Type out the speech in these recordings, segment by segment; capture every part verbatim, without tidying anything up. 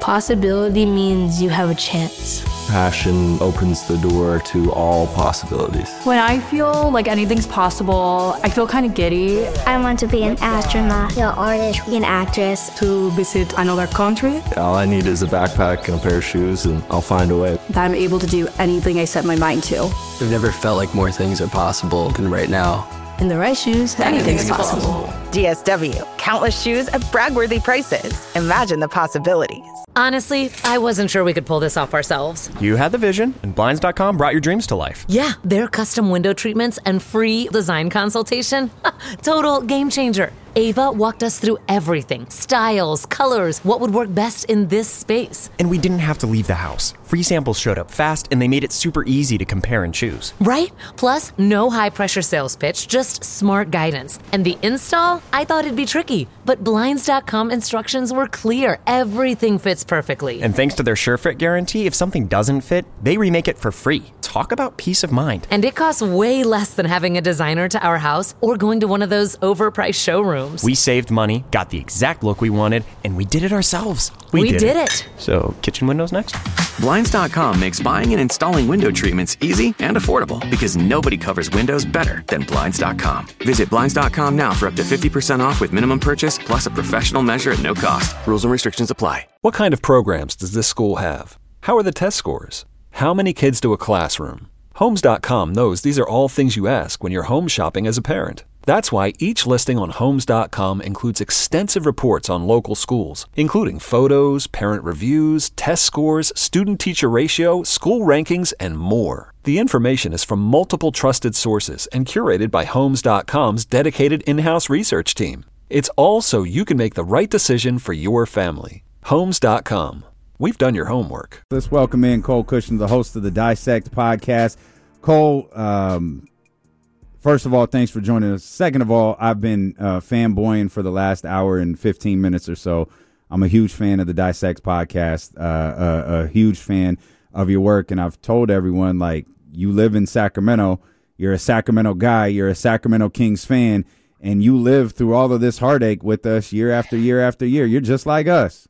Possibility means you have a chance. Passion opens the door to all possibilities. When I feel like anything's possible, I feel kind of giddy. I want to be an astronaut, an artist, an actress. To visit another country. All I need is a backpack and a pair of shoes, and I'll find a way. That I'm able to do anything I set my mind to. I've never felt like more things are possible than right now. In the right shoes, anything's, anything's possible. possible. D S W. Countless shoes at brag-worthy prices. Imagine the possibilities. Honestly, I wasn't sure we could pull this off ourselves. You had the vision, and Blinds dot com brought your dreams to life. Yeah, their custom window treatments and free design consultation. Total game changer. Ava walked us through everything. Styles, colors, what would work best in this space. And we didn't have to leave the house. Free samples showed up fast, and they made it super easy to compare and choose. Right? Plus, no high-pressure sales pitch, just smart guidance. And the install? I thought it'd be tricky, but Blinds dot com instructions were clear. Everything fits perfectly. And thanks to their SureFit guarantee, if something doesn't fit, they remake it for free. Talk about peace of mind. And it costs way less than having a designer to our house or going to one of those overpriced showrooms. We saved money, got the exact look we wanted, and we did it ourselves. We, we did, did it. it. So, kitchen windows next? Blinds dot com makes buying and installing window treatments easy and affordable because nobody covers windows better than Blinds dot com. Visit Blinds dot com now for up to fifty percent off with minimum purchase plus a professional measure at no cost. Rules and restrictions apply. What kind of programs does this school have? How are the test scores? How many kids to a classroom? Homes dot com knows these are all things you ask when you're home shopping as a parent. That's why each listing on Homes dot com includes extensive reports on local schools, including photos, parent reviews, test scores, student-teacher ratio, school rankings, and more. The information is from multiple trusted sources and curated by Homes dot com's dedicated in-house research team. It's all so you can make the right decision for your family. Homes dot com. We've done your homework. Let's welcome in Cole Cushing, the host of the Dissect podcast. Cole, um, first of all, thanks for joining us. Second of all, I've been uh, fanboying for the last hour and fifteen minutes or so. I'm a huge fan of the Dissect podcast, uh, a, a huge fan of your work, and I've told everyone, like, you live in Sacramento, you're a Sacramento guy, you're a Sacramento Kings fan, and you live through all of this heartache with us year after year after year. You're just like us.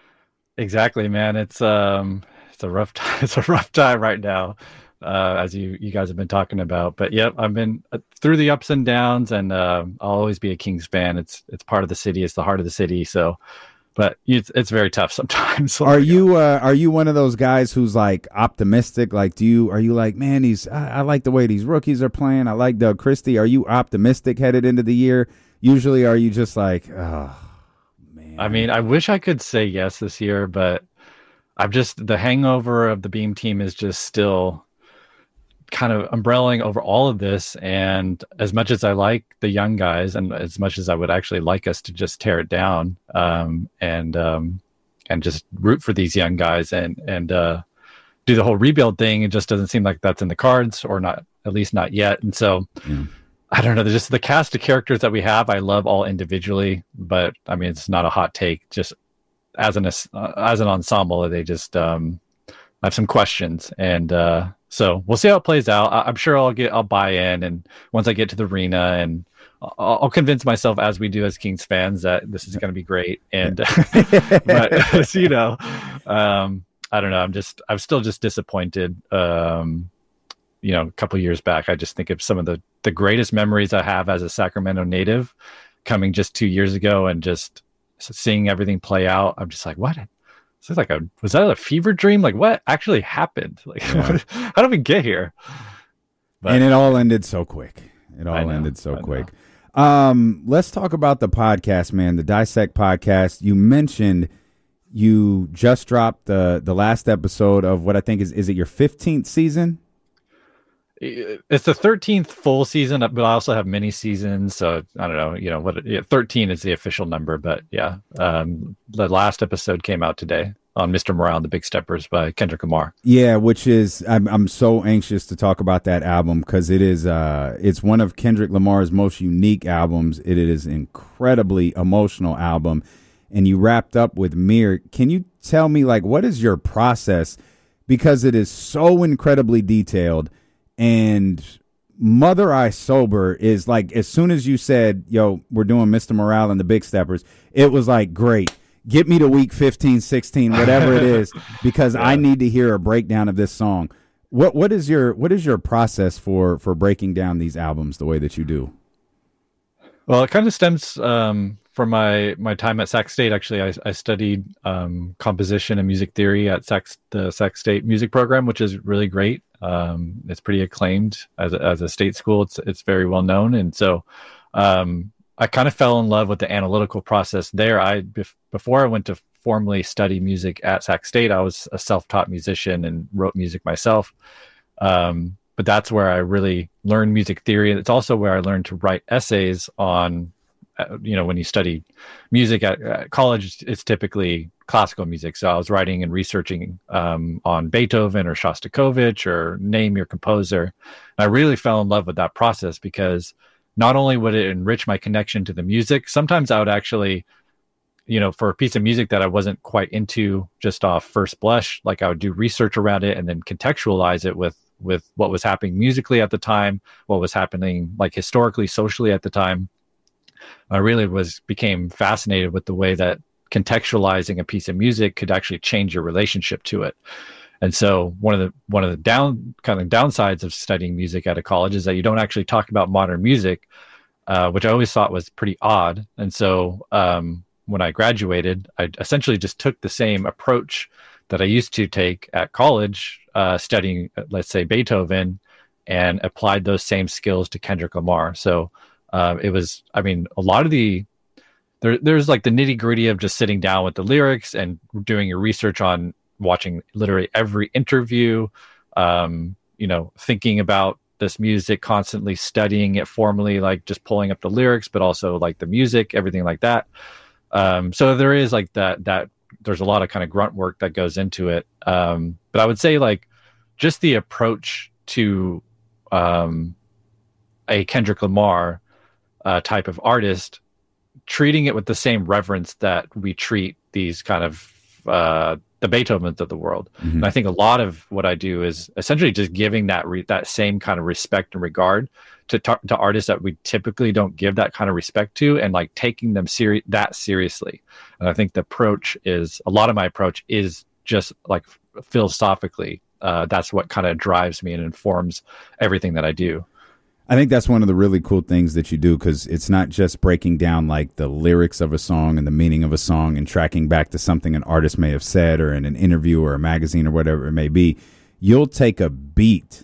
Exactly, man. It's um, it's a rough time. It's a rough time right now, uh, as you you guys have been talking about. But yep, I've been uh, through the ups and downs, and uh, I'll always be a Kings fan. It's it's part of the city. It's the heart of the city. So, but it's it's very tough sometimes. Are you uh, are you one of those guys who's like optimistic? Like, do you are you like, man, these I, I like the way these rookies are playing. I like Doug Christie. Are you optimistic headed into the year? Usually, are you just like, oh. I mean, I wish I could say yes this year, but I've just, the hangover of the Beam team is just still kind of umbrelling over all of this. And as much as I like the young guys, and as much as I would actually like us to just tear it down, um, and um, and just root for these young guys and and uh, do the whole rebuild thing, it just doesn't seem like that's in the cards, or not, at least not yet. And so. Mm. I don't know. Just the cast of characters that we have, I love all individually, but I mean, it's not a hot take. Just as an uh, as an ensemble, they just um, I have some questions, and uh, so we'll see how it plays out. I- I'm sure I'll get I'll buy in, and once I get to the arena, and I'll, I'll convince myself, as we do as Kings fans, that this is going to be great. And but you know, um, I don't know. I'm just I'm still just disappointed. Um, you know, a couple of years back, I just think of some of the, the greatest memories I have as a Sacramento native coming just two years ago and just seeing everything play out. I'm just like, what? This is like a, was that a fever dream? Like, what actually happened? Like, yeah. How did we get here? But, and it all ended so quick. It all know, ended so I quick. Um, let's talk about the podcast, man, the Dissect podcast. You mentioned you just dropped the, the last episode of what I think is, is it your fifteenth season? It's the thirteenth full season, but I also have mini seasons. So I don't know, you know what, yeah, thirteen is the official number, but yeah. Um, the last episode came out today on Mister Morale and the Big Steppers by Kendrick Lamar. Yeah. Which is, I'm, I'm so anxious to talk about that album, cause it is, uh, it's one of Kendrick Lamar's most unique albums. It is an incredibly emotional album. And you wrapped up with Mir. Can you tell me, like, what is your process? Because it is so incredibly detailed. And Mother I Sober is like, as soon as you said, yo, we're doing Mister Morale and the Big Steppers, it was like, great. get me to week fifteen, sixteen, whatever it is, because yeah. I need to hear a breakdown of this song. What what is your what is your process for for breaking down these albums the way that you do? Well, it kind of stems um, from my my time at Sac State. Actually, I, I studied um, composition and music theory at Sac, the Sac State music program, which is really great. Um, it's pretty acclaimed as a, as a state school. It's it's very well known, and so um, I kind of fell in love with the analytical process there. I bef- before I went to formally study music at Sac State, I was a self-taught musician and wrote music myself. Um, but that's where I really learned music theory. It's also where I learned to write essays on, uh, you know, when you study music at, at college, it's typically classical music. So I was writing and researching um, on Beethoven or Shostakovich or name your composer. And I really fell in love with that process because not only would it enrich my connection to the music, sometimes I would actually, you know, for a piece of music that I wasn't quite into just off first blush, like I would do research around it and then contextualize it with with what was happening musically at the time, what was happening like historically, socially at the time. I really was became fascinated with the way that contextualizing a piece of music could actually change your relationship to it. And so one of the one of the down kind of downsides of studying music at a college is that you don't actually talk about modern music, uh, which I always thought was pretty odd. And so um, when I graduated, I essentially just took the same approach that I used to take at college, uh, studying, let's say, Beethoven, and applied those same skills to Kendrick Lamar. So uh, it was, I mean, a lot of the, there, there's like the nitty gritty of just sitting down with the lyrics and doing your research on watching literally every interview, um, you know, thinking about this music, constantly studying it formally, like just pulling up the lyrics, but also like the music, everything like that. Um, so there is like that, that, there's a lot of kind of grunt work that goes into it. Um, but I would say like just the approach to um, a Kendrick Lamar uh, type of artist, treating it with the same reverence that we treat these kind of uh, the Beethovens of the world. Mm-hmm. And I think a lot of what I do is essentially just giving that re- that same kind of respect and regard to tar- to artists that we typically don't give that kind of respect to, and like taking them seri- that seriously. And I think the approach is a lot of my approach is just like philosophically. Uh, that's what kind of drives me and informs everything that I do. I think that's one of the really cool things that you do, because it's not just breaking down like the lyrics of a song and the meaning of a song and tracking back to something an artist may have said or in an interview or a magazine or whatever it may be. You'll take a beat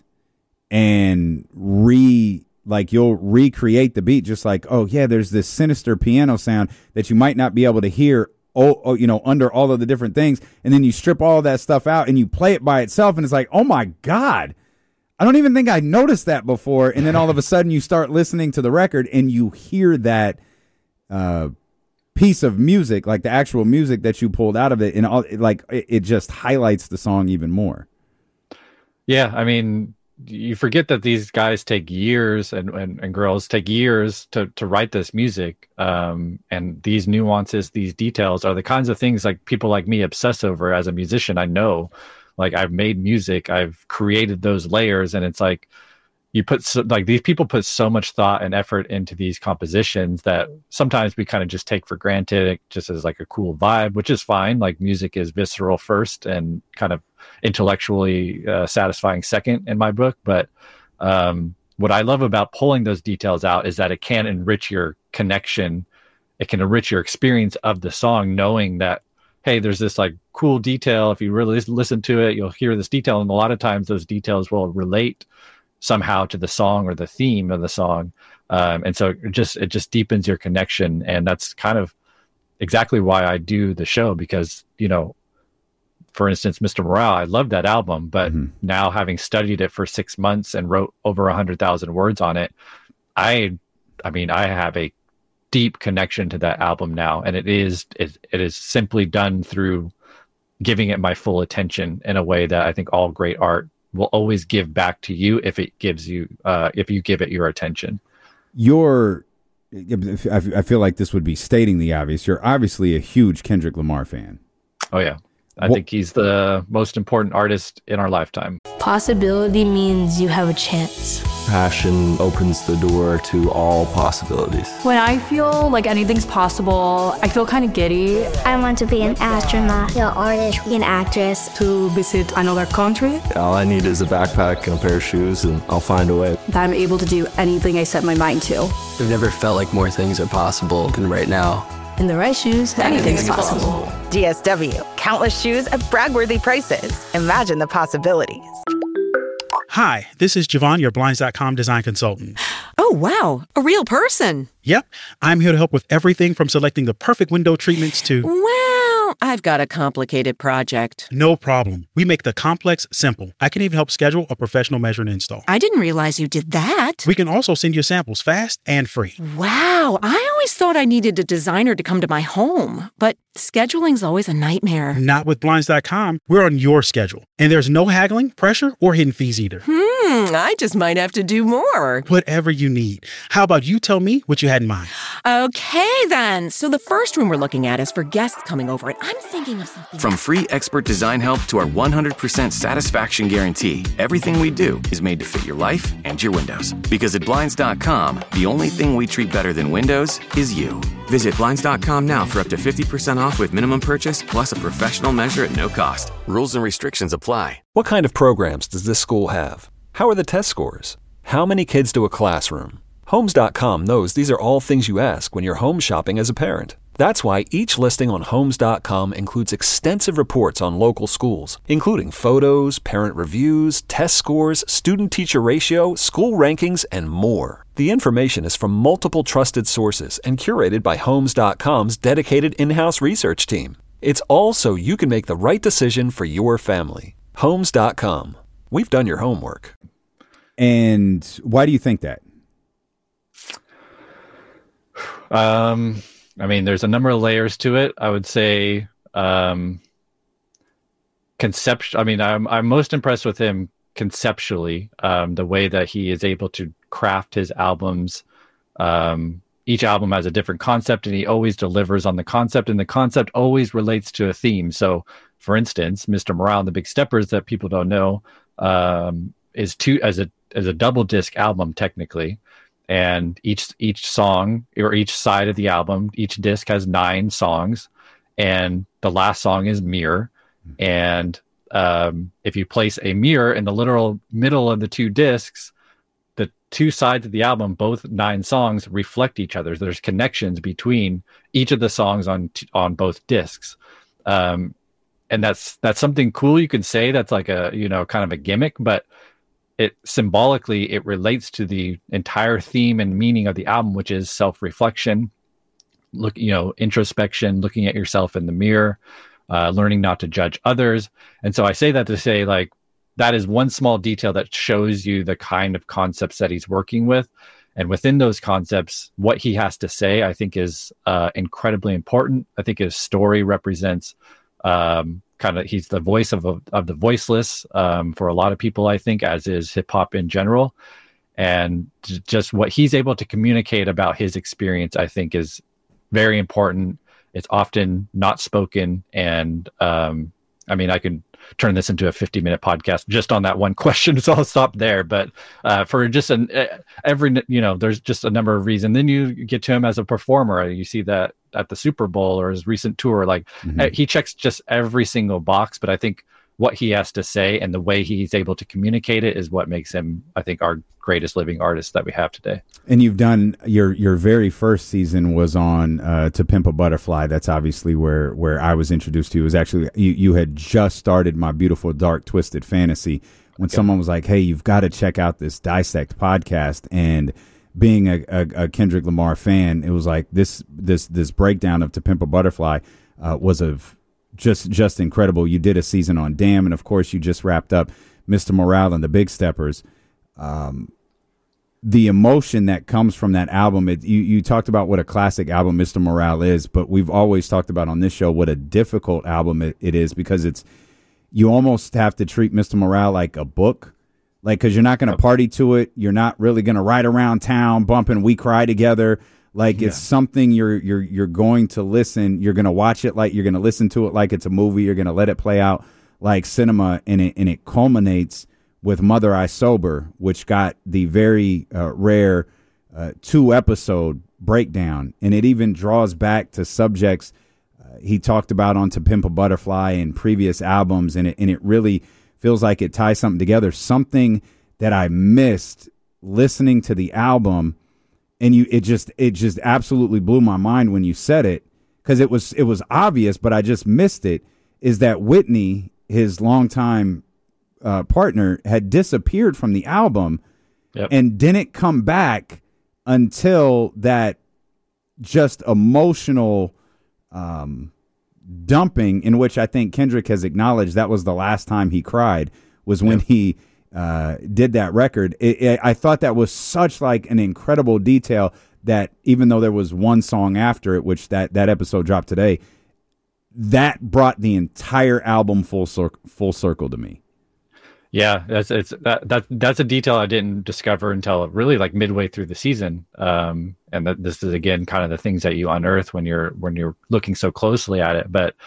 and re like you'll recreate the beat, just like, oh yeah, there's this sinister piano sound that you might not be able to hear, oh, oh you know, under all of the different things. And then you strip all of that stuff out and you play it by itself. And it's like, oh my God, I don't even think I noticed that before. And then all of a sudden you start listening to the record and you hear that uh, piece of music, like the actual music that you pulled out of it. And all, like, it, it just highlights the song even more. Yeah. I mean, you forget that these guys take years and, and, and girls take years to, to write this music. Um, and these nuances, these details are the kinds of things like people like me obsess over as a musician. I know, like I've made music, I've created those layers, and it's like you put so, like these people put so much thought and effort into these compositions that sometimes we kind of just take for granted, just as like a cool vibe, which is fine. Like music is visceral first and kind of intellectually uh, satisfying second in my book. But um, what I love about pulling those details out is that it can enrich your connection. It can enrich your experience of the song, knowing that, hey, there's this like cool detail. If you really listen to it, you'll hear this detail. And a lot of times those details will relate somehow to the song or the theme of the song. Um, and so it just, it just deepens your connection. And that's kind of exactly why I do the show, because, you know, for instance, Mister Morale, I love that album, but mm-hmm. now having studied it for six months and wrote over a hundred thousand words on it, I, I mean, I have a deep connection to that album now, and it is it, it is simply done through giving it my full attention in a way that I think all great art will always give back to you if it gives you uh, if you give it your attention. You're, I feel like this would be stating the obvious. You're obviously a huge Kendrick Lamar fan. Oh yeah, I what? think he's the most important artist in our lifetime. Possibility means you have a chance. Passion opens the door to all possibilities. When I feel like anything's possible, I feel kind of giddy. I want to be an astronaut, an artist, an actress. To visit another country. All I need is a backpack and a pair of shoes, and I'll find a way. That I'm able to do anything I set my mind to. I've never felt like more things are possible than right now. In the right shoes, anything's possible. D S W, countless shoes at brag-worthy prices. Imagine the possibilities. Hi, this is Javon, your Blinds dot com design consultant. Oh, wow. A real person. Yep. I'm here to help with everything from selecting the perfect window treatments to... Well, I've got a complicated project. No problem. We make the complex simple. I can even help schedule a professional measure and install. I didn't realize you did that. We can also send you samples fast and free. Wow. I always thought I needed a designer to come to my home, but scheduling's always a nightmare. Not with Blinds dot com. We're on your schedule. And there's no haggling, pressure, or hidden fees either. Hmm, I just might have to do more. Whatever you need. How about you tell me what you had in mind? Okay, then. So the first room we're looking at is for guests coming over, and I'm thinking of something... From free expert design help to our one hundred percent satisfaction guarantee, everything we do is made to fit your life and your windows. Because at Blinds dot com, the only thing we treat better than windows is you. Visit Blinds dot com now for up to fifty percent off with minimum purchase, plus a professional measure at no cost. Rules and restrictions apply. What kind of programs does this school have? How are the test scores? How many kids to a classroom? Homes dot com knows these are all things you ask when you're home shopping as a parent. That's why each listing on Homes dot com includes extensive reports on local schools, including photos, parent reviews, test scores, student-teacher ratio, school rankings, and more. The information is from multiple trusted sources and curated by Homes dot com's dedicated in-house research team. It's all so you can make the right decision for your family. Homes dot com. We've done your homework. And why do you think that? Um, I mean, there's a number of layers to it. I would say, um, conceptual. I mean, I'm I'm most impressed with him conceptually. Um, the way that he is able to craft his albums. Um, each album has a different concept, and he always delivers on the concept, and the concept always relates to a theme. So, for instance, Mister Morale and the Big Steppers, that people don't know, um, is two as a as a double disc album technically. And each each song or each side of the album, each disc has nine songs, and the last song is Mirror. And um, if you place a mirror in the literal middle of the two discs, the two sides of the album, both nine songs, reflect each other. There's connections between each of the songs on on both discs, um, and that's that's something cool you can say. That's like a you know kind of a gimmick, but it symbolically it relates to the entire theme and meaning of the album, which is self-reflection, look, you know, introspection, looking at yourself in the mirror, uh, learning not to judge others. And so I say that to say, like, that is one small detail that shows you the kind of concepts that he's working with. And within those concepts, what he has to say, I think, is uh, incredibly important. I think his story represents um, kind of, he's the voice of of the voiceless um, for a lot of people, I think, as is hip hop in general. And j- just what he's able to communicate about his experience, I think, is very important. It's often not spoken. And um, I mean, I could turn this into a fifty minute podcast just on that one question. So I'll stop there. But uh, for just an uh, every, you know, there's just a number of reasons. Then you get to him as a performer. You see that at the Super Bowl or his recent tour, like mm-hmm. uh, he checks just every single box. But I think what he has to say and the way he's able to communicate it is what makes him, I think, our greatest living artist that we have today. And you've done your your very first season was on uh, To Pimp a Butterfly. That's obviously where where I was introduced to you. It was actually you, you had just started My Beautiful Dark Twisted Fantasy when okay. someone was like, "Hey, you've got to check out this Dissect podcast." And being a, a, a Kendrick Lamar fan, it was like this this this breakdown of To Pimp a Butterfly uh, was of just just incredible. You did a season on Damn, and of course, you just wrapped up Mister Morale and the Big Steppers. Um, the emotion that comes from that album, it, you, you talked about what a classic album Mister Morale is, but we've always talked about on this show what a difficult album it, it is, because it's, you almost have to treat Mister Morale like a book, like, because you're not going to party to it. You're not really going to ride around town bumping We Cry Together. Like yeah. It's something you're, you're, you're going to listen. You're going to watch it like you're going to listen to it like it's a movie. You're going to let it play out like cinema, and it, and it culminates with Mother I Sober, which got the very uh, rare uh, two-episode breakdown. And it even draws back to subjects uh, he talked about on To Pimp a Butterfly and previous albums, and it, and it really feels like it ties something together, something that I missed listening to the album. And you, it just, it just absolutely blew my mind when you said it, because it was, it was obvious, but I just missed it. Is that Whitney, his longtime uh, partner, had disappeared from the album, yep. and didn't come back until that just emotional um, dumping, in which I think Kendrick has acknowledged that was the last time he cried, was when yep. he. Uh, did that record. It, it, I thought that was such like an incredible detail that even though there was one song after it, which that, that episode dropped today, that brought the entire album full circle, full circle to me. Yeah, that's it's that, that that's a detail I didn't discover until really like midway through the season. Um, and that this is again kind of the things that you unearth when you're when you're looking so closely at it. But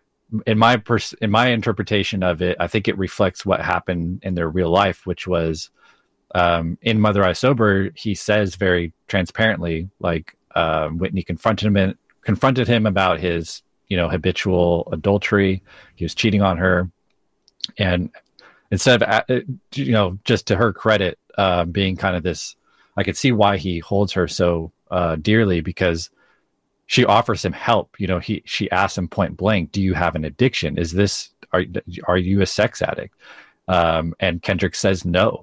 in my pers- in my interpretation of it, I think it reflects what happened in their real life, which was um, in Mother I Sober. He says very transparently, like uh, Whitney confronted him confronted him about his, you know, habitual adultery. He was cheating on her, and instead of, you know, just to her credit, uh, being kind of this, I could see why he holds her so uh, dearly, because she offers him help. You know, he she asks him point blank, "Do you have an addiction? Is this are are you a sex addict?" Um, and Kendrick says no,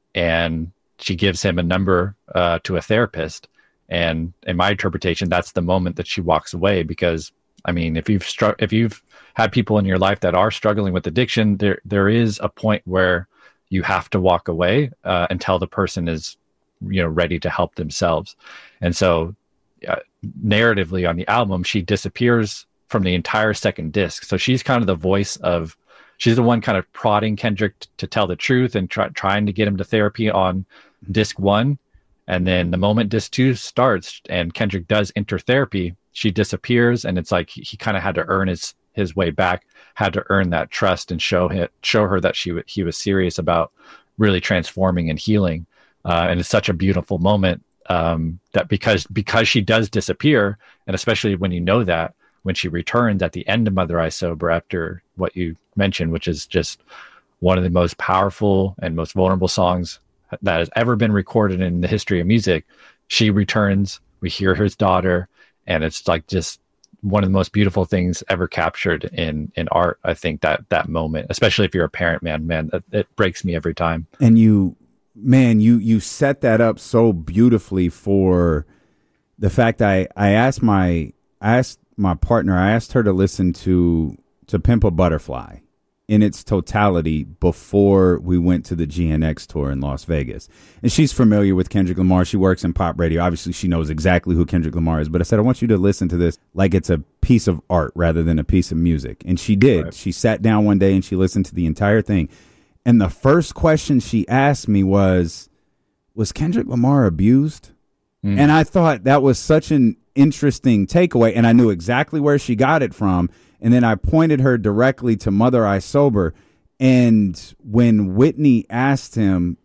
and she gives him a number uh, to a therapist. And in my interpretation, that's the moment that she walks away, because I mean, if you've stru- if you've had people in your life that are struggling with addiction, there there is a point where you have to walk away uh, until the person is, you know, ready to help themselves. And so, uh, narratively on the album, she disappears from the entire second disc. So she's kind of the voice of, she's the one kind of prodding Kendrick t- to tell the truth and try- trying to get him to therapy on disc one. And then the moment disc two starts and Kendrick does enter therapy, she disappears, and it's like he, he kind of had to earn his his way back, had to earn that trust and show him, show her that she w- he was serious about really transforming and healing. Uh, and it's such a beautiful moment um, that because because she does disappear, and especially when you know that when she returns at the end of Mother I Sober, after what you mentioned, which is just one of the most powerful and most vulnerable songs that has ever been recorded in the history of music, she returns. We hear his daughter, and it's like just one of the most beautiful things ever captured in in art. I think that that moment, especially if you're a parent, man, man, it, it breaks me every time. And you, man, you you set that up so beautifully for the fact I I asked my I asked my partner, I asked her to listen to to Pimp a Butterfly in its totality before we went to the G N X tour in Las Vegas. And she's familiar with Kendrick Lamar. She works in pop radio. Obviously, she knows exactly who Kendrick Lamar is. But I said, I want you to listen to this like it's a piece of art rather than a piece of music. And she did. Right. She sat down one day and she listened to the entire thing. And the first question she asked me was, was Kendrick Lamar abused? Mm. And I thought that was such an interesting takeaway. And I knew exactly where she got it from. And then I pointed her directly to Mother I Sober. And when Whitney asked him,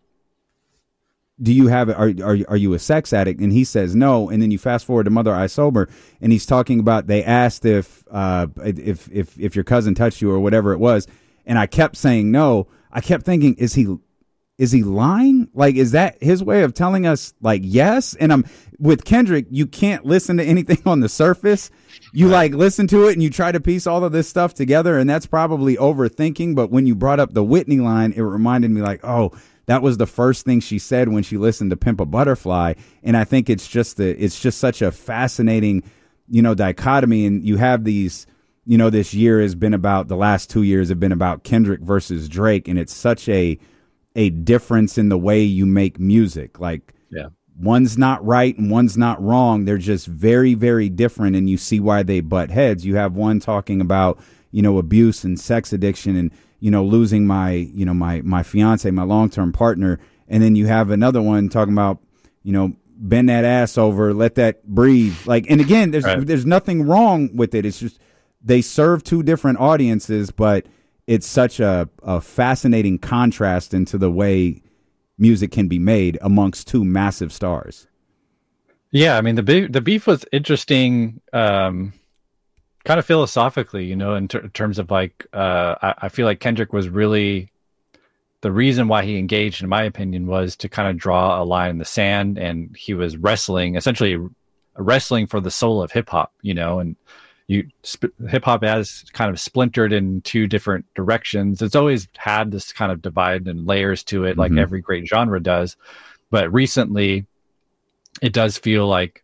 do you have, are, are, are you a sex addict? And he says no. And then you fast forward to Mother I Sober, and he's talking about, they asked if, uh, if, if, if your cousin touched you or whatever it was. And I kept saying no. I kept thinking, is he, is he lying? Like, is that his way of telling us like, yes? And I'm with Kendrick, you can't listen to anything on the surface. You like listen to it and you try to piece all of this stuff together, and that's probably overthinking. But when you brought up the Whitney line, it reminded me like, oh, that was the first thing she said when she listened to Pimp a Butterfly. And I think it's just the, it's just such a fascinating, you know, dichotomy. And you have these, you know, this year has been about, the last two years have been about Kendrick versus Drake. And it's such a, a difference in the way you make music. Like, yeah. One's not right and one's not wrong. They're just very, very different. And you see why they butt heads. You have one talking about, you know, abuse and sex addiction and, you know, losing my, you know, my, my fiance, my long-term partner. And then you have another one talking about, you know, bend that ass over, let that breathe. Like, and again, there's, right. there's nothing wrong with it. It's just, they serve two different audiences, but it's such a, a fascinating contrast into the way music can be made amongst two massive stars. Yeah, I mean the beef, the beef was interesting, um, kind of philosophically, you know, in ter- terms of like uh, I, I feel like Kendrick was really the reason why he engaged, in my opinion, was to kind of draw a line in the sand, and he was wrestling, essentially wrestling for the soul of hip hop, you know, and you sp- hip hop has kind of splintered in two different directions. It's always had this kind of divide and layers to it, like mm-hmm. every great genre does. But recently, it does feel like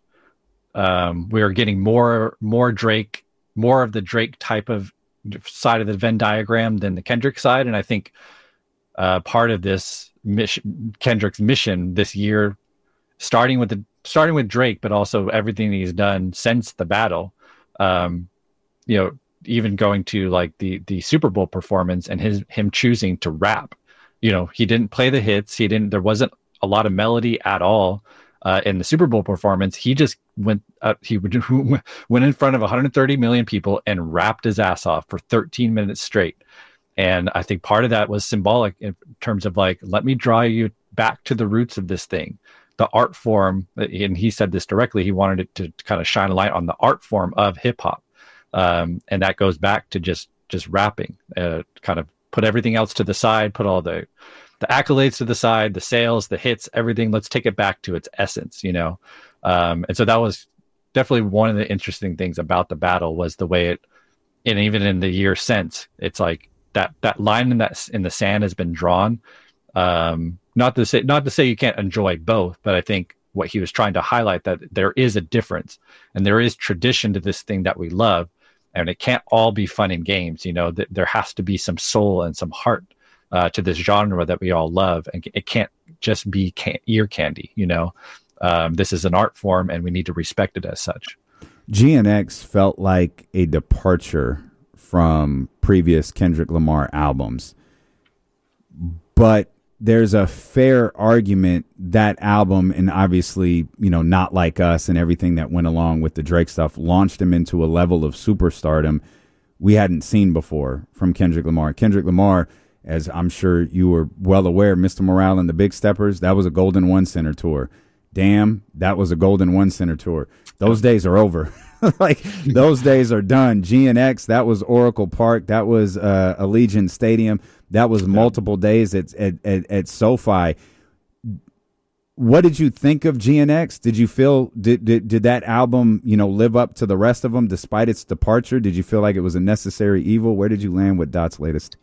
um, we're getting more, more Drake, more of the Drake type of side of the Venn diagram than the Kendrick side. And I think uh, part of this mission, Kendrick's mission this year, starting with the starting with Drake, but also everything he's done since the battle. Um, you know, even going to like the the Super Bowl performance and his him choosing to rap. You know, he didn't play the hits. He didn't. There wasn't a lot of melody at all uh, in the Super Bowl performance. He just went. Uh, he would went in front of one hundred thirty million people and rapped his ass off for thirteen minutes straight. And I think part of that was symbolic in terms of like, let me draw you back to the roots of this thing. The art form, and he said this directly, he wanted it to kind of shine a light on the art form of hip hop. Um, and that goes back to just, just rapping, uh, kind of put everything else to the side, put all the, the accolades to the side, the sales, the hits, everything. Let's take it back to its essence, you know? Um, and so that was definitely one of the interesting things about the battle was the way it, and even in the year since, it's like that, that line in that, in the sand has been drawn. Um, Not to say, not to say you can't enjoy both, but I think what he was trying to highlight that there is a difference and there is tradition to this thing that we love, and it can't all be fun and games. You know, that there has to be some soul and some heart uh, to this genre that we all love, and it can't just be can- ear candy. You know, um, this is an art form, and we need to respect it as such. G N X felt like a departure from previous Kendrick Lamar albums, but there's a fair argument that album, and obviously, you know, Not Like Us and everything that went along with the Drake stuff, launched him into a level of superstardom we hadn't seen before from Kendrick Lamar. Kendrick Lamar, as I'm sure you were well aware, Mister Morale and the Big Steppers, that was a Golden One Center tour. Damn, that was a Golden One Center tour. Those days are over. Like, those days are done. G N X, that was Oracle Park. That was uh, Allegiant Stadium. That was multiple days at, at, at, at SoFi. What did you think of G N X? Did you feel, did, did, did that album, you know, live up to the rest of them despite its departure? Did you feel like it was a necessary evil? Where did you land with Dot's latest?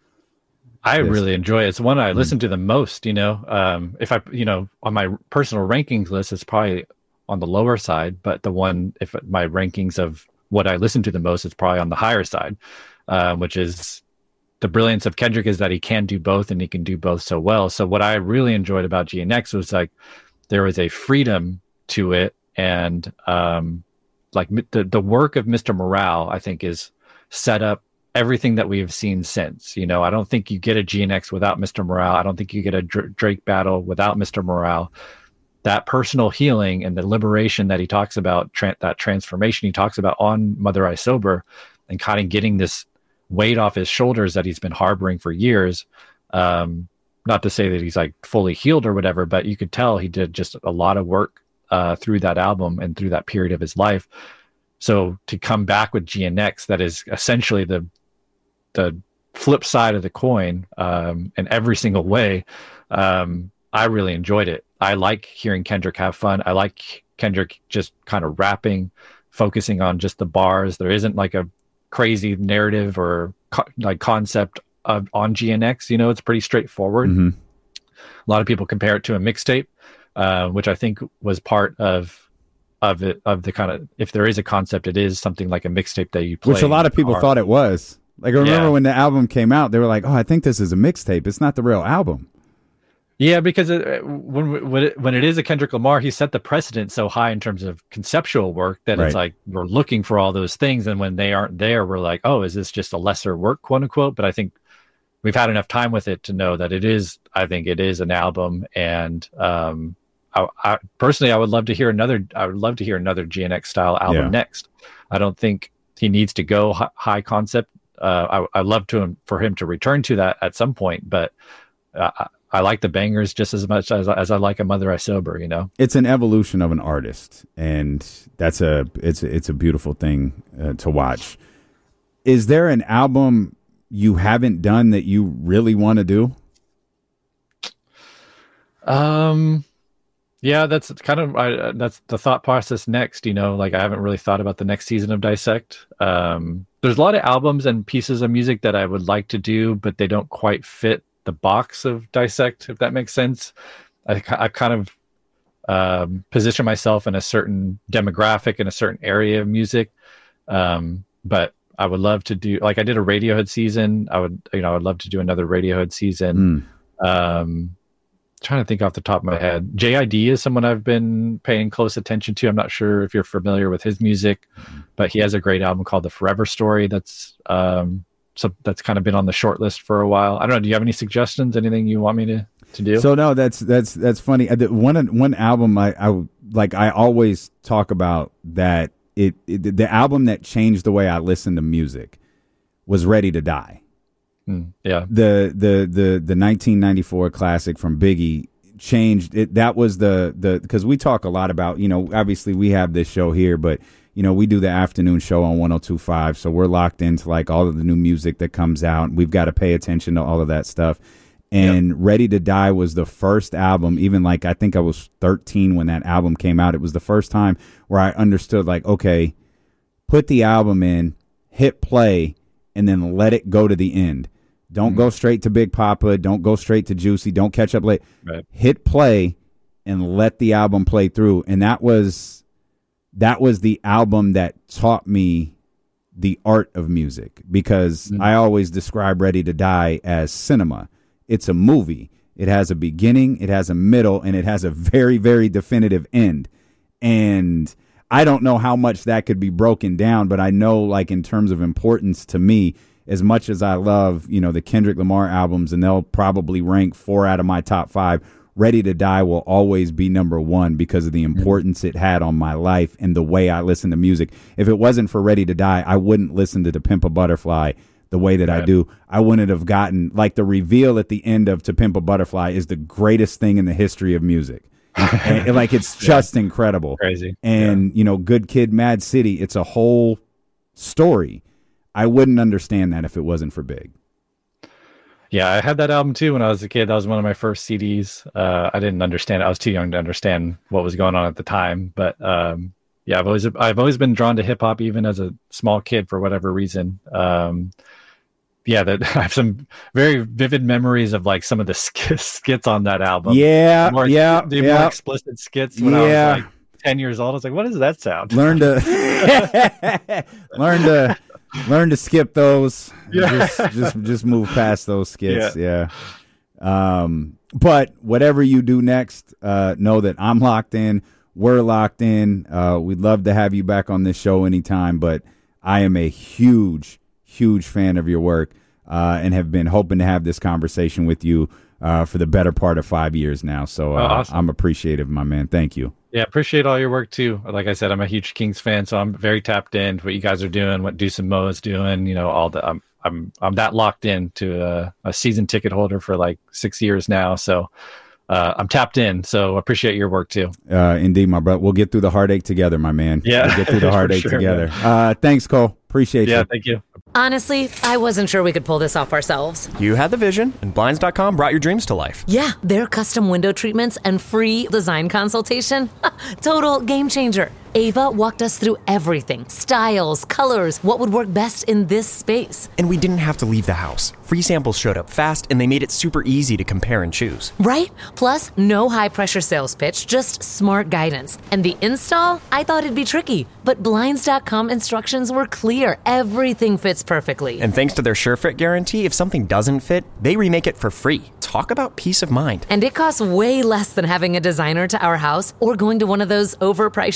I yes. really enjoy it. It's one I listen to the most, you know. Um, if I, you know, on my personal rankings list, it's probably on the lower side, but the one, if my rankings of what I listen to the most, is probably on the higher side, uh, which is the brilliance of Kendrick is that he can do both, and he can do both so well. So what I really enjoyed about G N X was like, there was a freedom to it. And um, like the, the work of Mister Morale, I think, is set up everything that we have seen since. You know, I don't think you get a G N X without Mister Morale. I don't think you get a Dr- Drake battle without Mister Morale. That personal healing and the liberation that he talks about, tra- that transformation he talks about on Mother I Sober, and kind of getting this weight off his shoulders that he's been harboring for years. Um, not to say that he's like fully healed or whatever, but you could tell he did just a lot of work uh, through that album and through that period of his life. So to come back with G N X, that is essentially the the flip side of the coin um, in every single way. Um, I really enjoyed it. I like hearing Kendrick have fun. I like Kendrick just kind of rapping, focusing on just the bars. There isn't like a crazy narrative or co- like concept of, on G N X. You know, it's pretty straightforward. Mm-hmm. A lot of people compare it to a mixtape, uh, which I think was part of of it, of the kind of, if there is a concept, it is something like a mixtape that you play. Which a lot of people car. thought it was. Like, I remember yeah. when the album came out, they were like, oh, I think this is a mixtape. It's not the real album. Yeah, because it, when when it, when it is a Kendrick Lamar, he set the precedent so high in terms of conceptual work that right. it's like we're looking for all those things, and when they aren't there, we're like, oh, is this just a lesser work, quote unquote? But I think we've had enough time with it to know that it is. I think it is an album, and um, I, I personally, I would love to hear another. I would love to hear another G N X style album yeah. next. I don't think he needs to go high concept uh, I I love to for him to return to that at some point. But uh, I, I like the bangers just as much as as I like A Mother I Sober. You know, it's an evolution of an artist, and that's a it's a, it's a beautiful thing uh, to watch. Is there an album you haven't done that you really want to do? Um, yeah, that's kind of I, that's the thought process next. You know, like I haven't really thought about the next season of Dissect. Um, there's a lot of albums and pieces of music that I would like to do, but they don't quite fit the box of Dissect, if that makes sense. I, I kind of um, position myself in a certain demographic in a certain area of music, um, but I would love to do, like I did a Radiohead season. I would, you know, I would love to do another Radiohead season. Mm. Um, trying to think off the top of my head. J I D is someone I've been paying close attention to. I'm not sure if you're familiar with his music, but he has a great album called The Forever Story. That's, um, so that's kind of been on the short list for a while. I don't know. Do you have any suggestions? Anything you want me to, to do? So no, that's, that's, that's funny. One, one album I, I like, I always talk about that. It, it the album that changed the way I listen to music was Ready to Die. Mm, yeah. The the the the nineteen ninety-four classic from Biggie changed it. That was the the because we talk a lot about, you know, obviously we have this show here, but you know, we do the afternoon show on one oh two point five, so we're locked into like all of the new music that comes out. We've got to pay attention to all of that stuff. And yep. Ready to Die was the first album, even like I think I was thirteen when that album came out. It was the first time where I understood, like, okay, put the album in, hit play, and then let it go to the end. Don't mm-hmm. go straight to Big Papa. Don't go straight to Juicy. Don't catch up late. Right. Hit play and let the album play through. And that was that was the album that taught me the art of music, because mm-hmm. I always describe Ready to Die as cinema. It's a movie. It has a beginning, it has a middle, and it has a very, very definitive end. And I don't know how much that could be broken down, but I know, like, in terms of importance to me, as much as I love, you know, the Kendrick Lamar albums, and they'll probably rank four out of my top five, Ready to Die will always be number one because of the importance it had on my life and the way I listen to music. If it wasn't for Ready to Die, I wouldn't listen to To Pimp a Butterfly the way that right. I do. I wouldn't have gotten, like, the reveal at the end of To Pimp a Butterfly is the greatest thing in the history of music. And, like, it's just yeah. incredible. Crazy. And, yeah. you know, Good Kid, Mad City, it's a whole story. I wouldn't understand that if it wasn't for Big. Yeah, I had that album too when I was a kid. That was one of my first C Ds. Uh, I didn't understand. I was too young to understand what was going on at the time. But um, yeah, I've always I've always been drawn to hip hop, even as a small kid, for whatever reason. Um, yeah, that I have some very vivid memories of like some of the sk- skits on that album. Yeah, more, yeah, the yeah. more explicit skits when yeah. I was like ten years old. I was like, what does that sound? Learn to learn to. Learn to skip those. Yeah. Just, just, just move past those skits. Yeah. yeah. Um, but whatever you do next, uh, know that I'm locked in. We're locked in. Uh, we'd love to have you back on this show anytime. But I am a huge, huge fan of your work, uh, and have been hoping to have this conversation with you uh, for the better part of five years now. So uh, oh, awesome. I'm appreciative, my man. Thank you. Yeah, appreciate all your work too. Like I said, I'm a huge Kings fan, so I'm very tapped in to what you guys are doing, what Deuce and Mo is doing. You know, all the I'm I'm I'm that locked in to a, a season ticket holder for like six years now. So uh, I'm tapped in. So appreciate your work too. Uh, indeed, my brother. We'll get through the heartache together, my man. Yeah, we'll get through the heartache sure, together. Uh, thanks, Cole. Appreciate yeah, you. Yeah, thank you. Honestly, I wasn't sure we could pull this off ourselves. You had the vision, and Blinds dot com brought your dreams to life. Yeah, their custom window treatments and free design consultation. Total game changer. Ava walked us through everything. Styles, colors, what would work best in this space. And we didn't have to leave the house. Free samples showed up fast, and they made it super easy to compare and choose. Right? Plus, no high-pressure sales pitch, just smart guidance. And the install? I thought it'd be tricky. But Blinds dot com instructions were clear. Everything fits perfectly. And thanks to their SureFit guarantee, if something doesn't fit, they remake it for free. Talk about peace of mind. And it costs way less than having a designer to our house or going to one of those overpriced showrooms.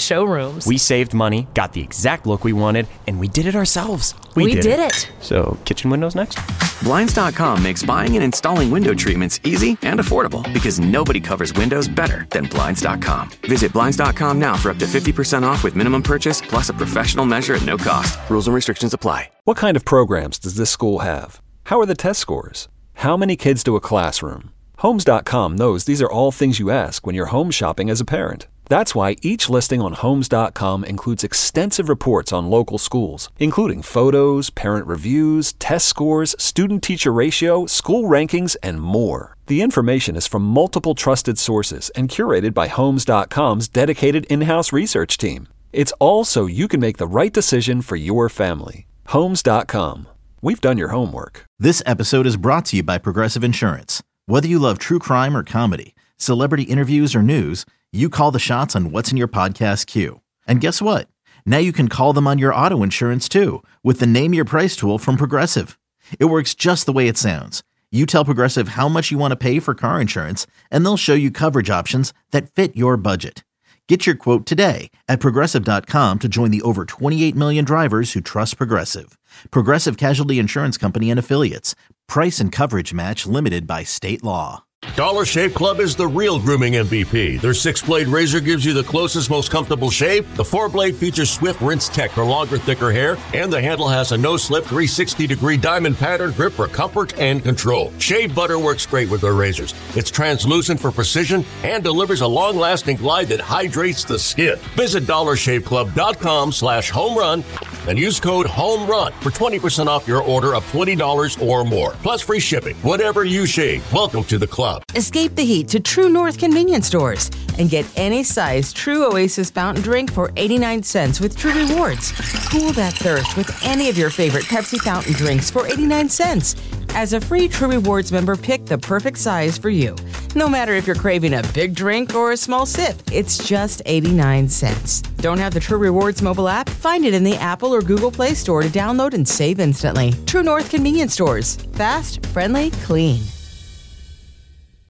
rooms. We saved money, got the exact look we wanted, and we did it ourselves. We, we did, did it. it. So, kitchen windows next? Blinds dot com makes buying and installing window treatments easy and affordable because nobody covers windows better than Blinds dot com. Visit Blinds dot com now for up to fifty percent off with minimum purchase plus a professional measure at no cost. Rules and restrictions apply. What kind of programs does this school have? How are the test scores? How many kids do a classroom? Homes dot com knows these are all things you ask when you're home shopping as a parent. That's why each listing on Homes dot com includes extensive reports on local schools, including photos, parent reviews, test scores, student-teacher ratio, school rankings, and more. The information is from multiple trusted sources and curated by Homes dot com's dedicated in-house research team. It's all so you can make the right decision for your family. Homes dot com. We've done your homework. This episode is brought to you by Progressive Insurance. Whether you love true crime or comedy, celebrity interviews or news, you call the shots on what's in your podcast queue. And guess what? Now you can call them on your auto insurance too with the Name Your Price tool from Progressive. It works just the way it sounds. You tell Progressive how much you want to pay for car insurance, and they'll show you coverage options that fit your budget. Get your quote today at Progressive dot com to join the over twenty-eight million drivers who trust Progressive. Progressive Casualty Insurance Company and Affiliates. Price and coverage match limited by state law. Dollar Shave Club is the real grooming M V P. Their six-blade razor gives you the closest, most comfortable shave. The four-blade features swift rinse tech for longer, thicker hair, and the handle has a no-slip three sixty degree diamond pattern grip for comfort and control. Shave butter works great with their razors. It's translucent for precision and delivers a long-lasting glide that hydrates the skin. Visit dollar shave club dot com slash home run and use code HOMERUN for twenty percent off your order of twenty dollars or more, plus free shipping. Whatever you shave, welcome to the club. Escape the heat to True North convenience stores and get any size True Oasis fountain drink for eighty-nine cents with True Rewards. Cool that thirst with any of your favorite Pepsi fountain drinks for eighty-nine cents. As a free True Rewards member, pick the perfect size for you. No matter if you're craving a big drink or a small sip, it's just eighty-nine cents. Don't have the True Rewards mobile app? Find it in the Apple or Google Play Store to download and save instantly. True North convenience stores. Fast, friendly, clean.